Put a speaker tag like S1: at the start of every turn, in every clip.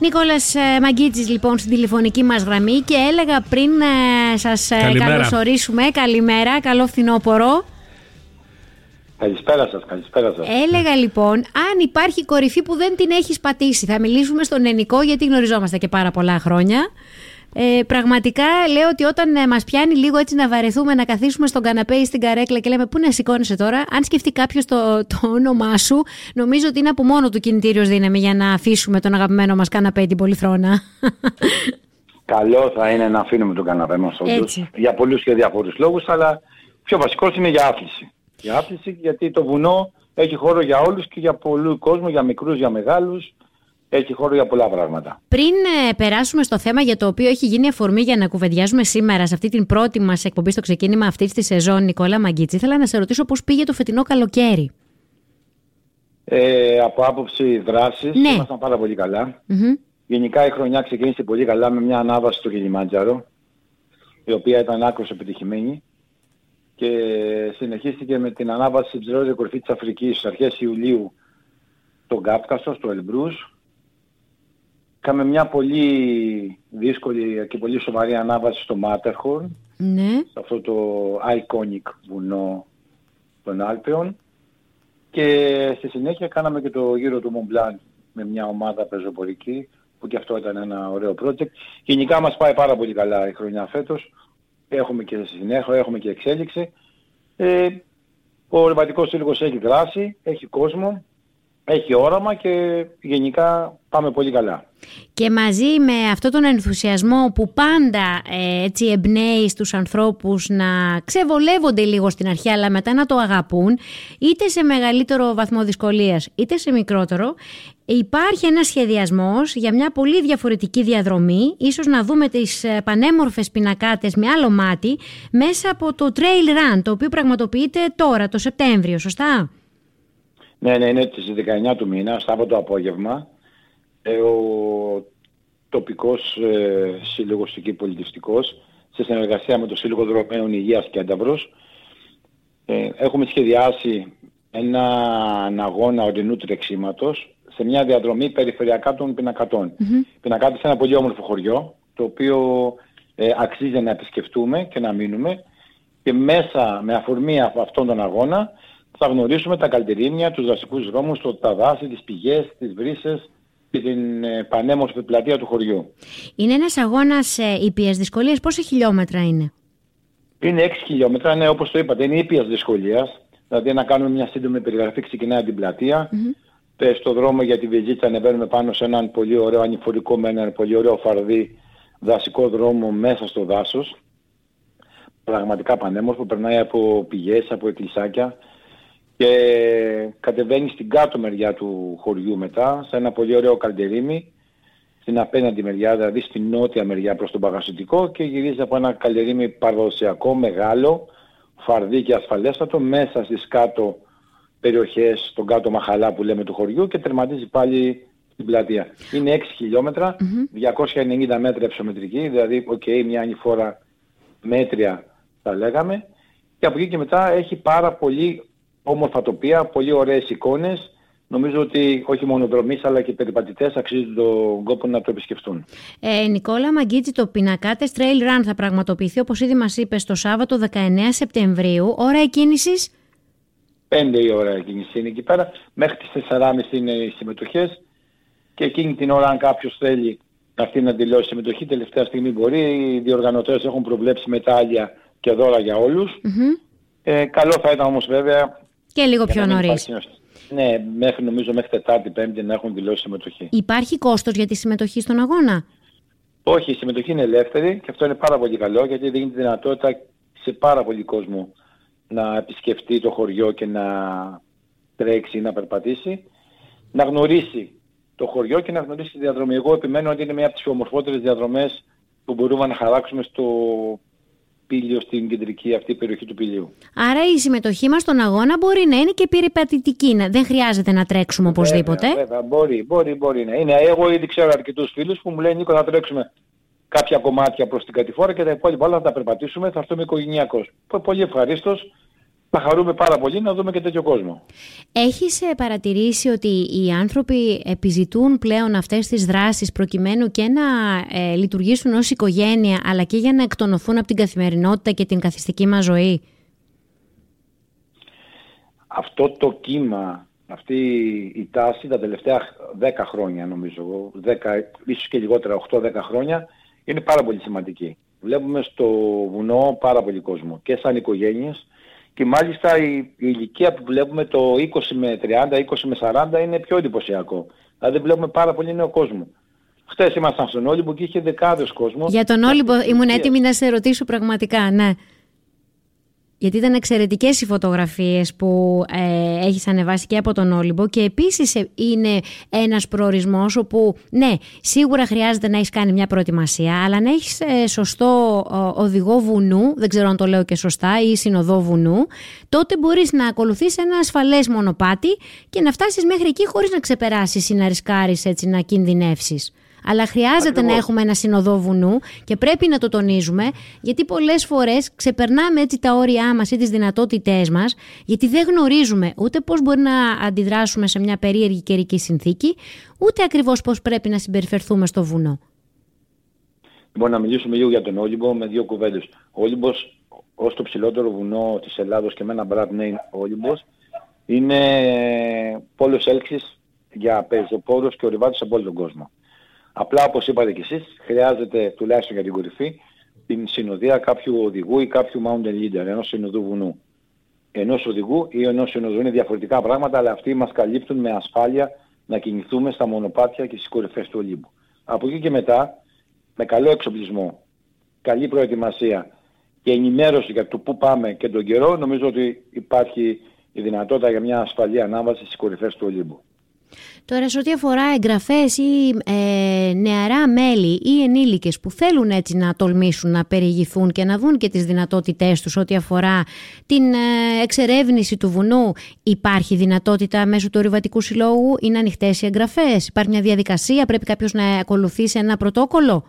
S1: Νικόλας Μαγκίτσης λοιπόν στην τηλεφωνική μας γραμμή και έλεγα πριν σας καλωσορίσουμε. Καλημέρα, καλό φθινόπωρο.
S2: Καλησπέρα σας.
S1: Έλεγα λοιπόν, αν υπάρχει κορυφή που δεν την έχεις πατήσει, θα μιλήσουμε στον Ενικό γιατί γνωριζόμαστε και πάρα πολλά χρόνια. Πραγματικά λέω ότι όταν μας πιάνει λίγο έτσι να βαρεθούμε, να καθίσουμε στον καναπέ ή στην καρέκλα και λέμε πού να σηκώνεσαι τώρα, αν σκεφτεί κάποιος το όνομά σου, νομίζω ότι είναι από μόνο του κινητήριος δύναμη για να αφήσουμε τον αγαπημένο μας καναπέ, την Πολυθρόνα.
S2: Καλό θα είναι να αφήνουμε τον καναπέ μας όντως, για πολλούς και διαφορούς λόγους, αλλά πιο βασικός είναι για άθληση. Για άθληση γιατί το βουνό έχει χώρο για όλους και για πολλούς κόσμο, για μικρούς, για μεγάλους. Έχει χώρο για πολλά πράγματα.
S1: Πριν περάσουμε στο θέμα για το οποίο έχει γίνει αφορμή για να κουβεντιάζουμε σήμερα σε αυτή την πρώτη μας εκπομπή στο ξεκίνημα αυτής της σεζόν, Νικόλα Μαγκίτση, ήθελα να σε ρωτήσω πώς πήγε το φετινό καλοκαίρι.
S2: Από άποψη δράσης, ήμασταν πάρα πολύ καλά. Γενικά η χρονιά ξεκίνησε πολύ καλά με μια ανάβαση στο Κιλιμάντζαρο, η οποία ήταν άκρως επιτυχημένη και συνεχίστηκε με την ανάβαση στην ψηλότερη κορυφή της Αφρικής στις αρχές Ιουλίου, στον Κάφκασο, στο Ελμπρούς. Είχαμε μια πολύ δύσκολη και πολύ σοβαρή ανάβαση στο Μάτερχορν, σε αυτό το iconic βουνό των Άλπαιων, και στη συνέχεια κάναμε και το γύρο του Μομπλάν με μια ομάδα πεζοπορική, που και αυτό ήταν ένα ωραίο project. Γενικά μας πάει πάρα πολύ καλά η χρονιά φέτος, έχουμε και συνέχεια, έχουμε και εξέλιξη. Ο Ρηματικός Σύλλογος έχει δράση, έχει κόσμο, έχει όραμα και γενικά πάμε πολύ καλά.
S1: Και μαζί με αυτόν τον ενθουσιασμό που πάντα έτσι εμπνέει στους ανθρώπους να ξεβολεύονται λίγο στην αρχή αλλά μετά να το αγαπούν, είτε σε μεγαλύτερο βαθμό δυσκολίας είτε σε μικρότερο, υπάρχει ένας σχεδιασμός για μια πολύ διαφορετική διαδρομή, ίσως να δούμε τις πανέμορφες πινακάτες με άλλο μάτι μέσα από το Trail Run, το οποίο πραγματοποιείται τώρα το Σεπτέμβριο, σωστά?
S2: Ναι, είναι στις 19 του μήνα, Σάββατο απόγευμα. Ο τοπικός σύλλογος εκεί πολιτιστικός, σε συνεργασία με το Σύλλογο Δρομέων Υγείας Κένταβρος, έχουμε σχεδιάσει έναν αγώνα ορεινού τρεξίματος σε μια διαδρομή περιφερειακά των Πινακατών. Πινακάτες είναι ένα πολύ όμορφο χωριό, το οποίο αξίζει να επισκεφτούμε και να μείνουμε, και μέσα με αφορμή από αυτόν τον αγώνα θα γνωρίσουμε τα καλλιτερίμια, τους δασικούς δρόμους, τα δάση, τις πηγές, τις βρύσες και την πανέμορφη πλατεία του χωριού. Είναι
S1: ένας αγώνας ήπιας δυσκολίας. Πόσα χιλιόμετρα είναι?
S2: Είναι 6 χιλιόμετρα, ναι, όπως το είπατε, είναι ήπιας δυσκολίας. Δηλαδή να κάνουμε μια σύντομη περιγραφή, ξεκινάει από την πλατεία. Στο δρόμο για τη Βεζίτσα ανεβαίνουμε πάνω σε έναν πολύ ωραίο ανηφορικό με έναν πολύ ωραίο φαρδί δασικό δρόμο μέσα στο δάσος. Πραγματικά πανέμορφο, περνάει από πηγές, από εκκλησάκια και κατεβαίνει στην κάτω μεριά του χωριού μετά, σε ένα πολύ ωραίο καλτερίμι, στην απέναντι μεριά, δηλαδή στην νότια μεριά προς τον Παγασιτικό, και γυρίζει από ένα καλτερίμι παραδοσιακό, μεγάλο, φαρδί και ασφαλέστατο, μέσα στις κάτω περιοχές, τον κάτω μαχαλά που λέμε του χωριού, και τερματίζει πάλι στην πλατεία. Είναι 6 χιλιόμετρα, 290 μέτρα υψομετρική, δηλαδή μια ανηφόρα μέτρια θα λέγαμε, και από εκεί και μετά έχει πάρα πολύ όμορφα τοπία, πολύ ωραίες εικόνες. Νομίζω ότι όχι μόνο δρομείς αλλά και περιπατητές αξίζουν τον κόπο να το επισκεφτούν.
S1: Νικόλα Μαγκίτση, το Πινακάτες Trail Run θα πραγματοποιηθεί, όπως ήδη μας είπες, το Σάββατο 19 Σεπτεμβρίου. Ώρα εκκίνησης?
S2: 5 η ώρα εκκίνηση είναι εκεί πέρα. Μέχρι τις 4.30 είναι οι συμμετοχές. Και εκείνη την ώρα, αν κάποιος θέλει αυτή να δηλώσει συμμετοχή, τελευταία στιγμή μπορεί. Οι διοργανωτές έχουν προβλέψει μετάλλια και δώρα για όλους. Καλό θα ήταν όμως βέβαια
S1: και λίγο πιο νωρίς.
S2: Ναι, νομίζω μέχρι Τετάρτη-Πέμπτη να έχουν δηλώσει συμμετοχή.
S1: Υπάρχει κόστος για τη συμμετοχή στον αγώνα?
S2: Όχι, η συμμετοχή είναι ελεύθερη και αυτό είναι πάρα πολύ καλό, γιατί δίνει τη δυνατότητα σε πάρα πολύ κόσμο να επισκεφτεί το χωριό και να τρέξει ή να περπατήσει, να γνωρίσει το χωριό και να γνωρίσει τη διαδρομή. Εγώ επιμένω ότι είναι μια από τις ομορφότερες διαδρομές που μπορούμε να χαράξουμε στο Πήλιο, στην κεντρική αυτή περιοχή του Πηλίου.
S1: Άρα η συμμετοχή μας στον αγώνα μπορεί να είναι και περιπατητική, δεν χρειάζεται να τρέξουμε οπωσδήποτε.
S2: Βέβαια, μπορεί να είναι. Εγώ ήδη ξέρω αρκετούς φίλους που μου λένε, Νίκο, θα τρέξουμε κάποια κομμάτια προς την κατηφόρα και τα υπόλοιπα όλα θα τα περπατήσουμε, θα έρθουμε οικογενειακώς. Πολύ ευχαρίστως θα χαρούμε πάρα πολύ να δούμε και τέτοιο κόσμο.
S1: Έχεις παρατηρήσει ότι οι άνθρωποι επιζητούν πλέον αυτές τις δράσεις προκειμένου και να λειτουργήσουν ως οικογένεια, αλλά και για να εκτονωθούν από την καθημερινότητα και την καθιστική μας ζωή?
S2: Αυτό το κύμα, αυτή η τάση τα τελευταία 10 χρόνια νομίζω, 10, ίσως και λιγότερα, 8-10 χρόνια, είναι πάρα πολύ σημαντική. Βλέπουμε στο βουνό πάρα πολύ κόσμο και σαν οικογένειες, και μάλιστα η ηλικία που βλέπουμε το 20 με 30, 20 με 40 είναι πιο εντυπωσιακό. Δηλαδή βλέπουμε πάρα πολύ νέο κόσμο. Χθες ήμασταν στον Όλυμπο και είχε δεκάδες κόσμο.
S1: Για τον Όλυμπο ήμουν έτοιμη να σε ρωτήσω πραγματικά, ναι. Γιατί ήταν εξαιρετικές οι φωτογραφίες που έχεις ανεβάσει και από τον Όλυμπο, και επίσης είναι ένας προορισμός όπου, ναι, σίγουρα χρειάζεται να έχεις κάνει μια προετοιμασία, αλλά να έχεις σωστό οδηγό βουνού, δεν ξέρω αν το λέω και σωστά, ή συνοδό βουνού, τότε μπορείς να ακολουθείς ένα ασφαλές μονοπάτι και να φτάσεις μέχρι εκεί χωρίς να ξεπεράσεις ή να ρισκάρεις έτσι να κινδυνεύσεις. Αλλά χρειάζεται να έχουμε ένα συνοδό βουνού και πρέπει να το τονίζουμε, γιατί πολλές φορές ξεπερνάμε έτσι τα όρια μας ή τις δυνατότητές μας, γιατί δεν γνωρίζουμε ούτε πώς μπορεί να αντιδράσουμε σε μια περίεργη καιρική συνθήκη, ούτε ακριβώς πώς πρέπει να συμπεριφερθούμε στο βουνό.
S2: Λοιπόν, να μιλήσουμε λίγο για τον Όλυμπο με δύο κουβέντες. Ο Όλυμπος, ως το ψηλότερο βουνό της Ελλάδος και με ένα brand name Όλυμπος, είναι πόλος έλξης για πεζοπόρους και ορειβάτες από όλο τον κόσμο. Απλά, όπως είπατε κι εσείς, χρειάζεται τουλάχιστον για την κορυφή την συνοδεία κάποιου οδηγού ή κάποιου mountain leader, ενός συνοδού βουνού. Ενός οδηγού ή ενός συνοδού είναι διαφορετικά πράγματα, αλλά αυτοί μας καλύπτουν με ασφάλεια να κινηθούμε στα μονοπάτια και στις κορυφές του Ολύμπου. Από εκεί και μετά, με καλό εξοπλισμό, καλή προετοιμασία και ενημέρωση για το πού πάμε και τον καιρό, νομίζω ότι υπάρχει η δυνατότητα για μια ασφαλή ανάβαση στις κορυφές του Ολύμπου.
S1: Τώρα, σε ό,τι αφορά εγγραφές ή νεαρά μέλη ή ενήλικες που θέλουν έτσι να τολμήσουν να περιηγηθούν και να δουν και τις δυνατότητές τους ό,τι αφορά την εξερεύνηση του βουνού, υπάρχει δυνατότητα μέσω του Ορειβατικού Συλλόγου? Είναι ανοιχτές οι εγγραφές? Υπάρχει μια διαδικασία? Πρέπει κάποιος να ακολουθήσει ένα πρωτόκολλο?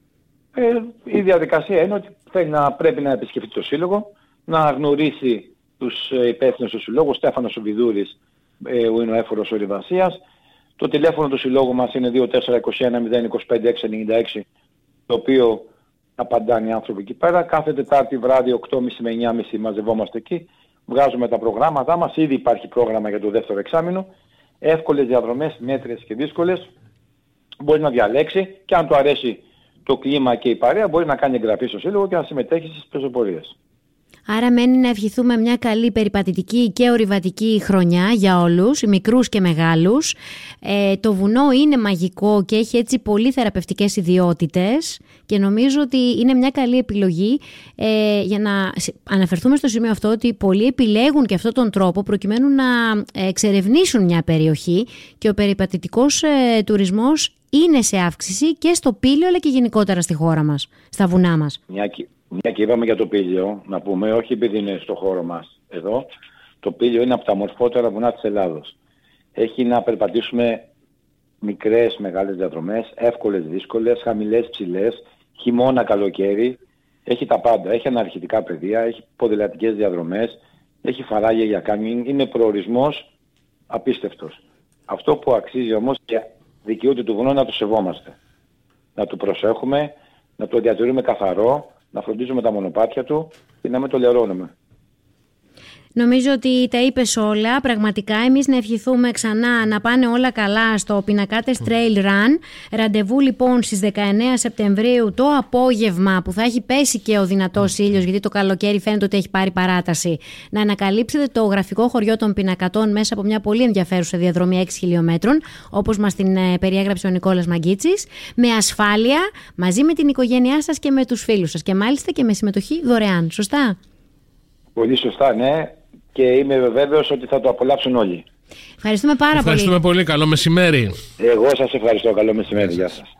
S2: Η διαδικασία είναι ότι πρέπει να επισκεφτεί το Σύλλογο, να γνωρίσει τους υπεύθυνους του Συλλόγου. Ο Στέφανος Βιδούρης είναι ο έφορος ορειβασίας. Το τηλέφωνο του Συλλόγου μας είναι 2421-025-696, το οποίο απαντάνε οι άνθρωποι εκεί πέρα. Κάθε Τετάρτη βράδυ 8.30 με 9.30 μαζευόμαστε εκεί. Βγάζουμε τα προγράμματά μας. Ήδη υπάρχει πρόγραμμα για το δεύτερο εξάμηνο. Εύκολες διαδρομές, μέτριες και δύσκολες. Μπορεί να διαλέξει και αν του αρέσει το κλίμα και η παρέα μπορεί να κάνει εγγραφή στο Σύλλογο και να συμμετέχει στις πεζοπορίες.
S1: Άρα μένει να ευχηθούμε μια καλή περιπατητική και ορειβατική χρονιά για όλους, μικρούς και μεγάλους. Το βουνό είναι μαγικό και έχει έτσι πολύ θεραπευτικές ιδιότητες και νομίζω ότι είναι μια καλή επιλογή για να αναφερθούμε στο σημείο αυτό ότι πολλοί επιλέγουν και αυτόν τον τρόπο προκειμένου να εξερευνήσουν μια περιοχή και ο περιπατητικός τουρισμός είναι σε αύξηση και στο Πήλιο αλλά και γενικότερα στη χώρα μας, στα βουνά μας.
S2: Μια και είπαμε για το Πήλιο, να πούμε, όχι επειδή είναι στο χώρο μας εδώ, το Πήλιο είναι από τα μορφότερα βουνά της Ελλάδος. Έχει να περπατήσουμε μικρές, μεγάλες διαδρομές, εύκολες, δύσκολες, χαμηλές, ψηλές, χειμώνα, καλοκαίρι, έχει τα πάντα. Έχει αναρχητικά πεδία, έχει ποδηλατικές διαδρομές, έχει φαράγγια για κάνινγκ, είναι προορισμός απίστευτος. Αυτό που αξίζει όμως και δικαιούται του βουνού να το σεβόμαστε. Να το προσέχουμε, να το διατηρούμε καθαρό, να φροντίζουμε τα μονοπάτια του και να μην το λερώνουμε.
S1: Νομίζω ότι τα είπες όλα. Πραγματικά εμείς να ευχηθούμε ξανά να πάνε όλα καλά στο Πινακάτες Trail Run. Ραντεβού λοιπόν στις 19 Σεπτεμβρίου το απόγευμα που θα έχει πέσει και ο δυνατός ήλιος, γιατί το καλοκαίρι φαίνεται ότι έχει πάρει παράταση. Να ανακαλύψετε το γραφικό χωριό των Πινακατών μέσα από μια πολύ ενδιαφέρουσα διαδρομή 6 χιλιόμετρων, όπως μας την περιέγραψε ο Νικόλας Μαγκίτσης, με ασφάλεια, μαζί με την οικογένειά σας και με τους φίλους σας και μάλιστα και με συμμετοχή δωρεάν. Σωστά?
S2: Πολύ σωστά, ναι. Και είμαι βέβαιος ότι θα το απολαύσουν όλοι.
S1: Ευχαριστούμε πάρα πολύ.
S3: Ευχαριστούμε πολύ. Καλό μεσημέρι.
S2: Εγώ σας ευχαριστώ. Καλό μεσημέρι. Γεια σας.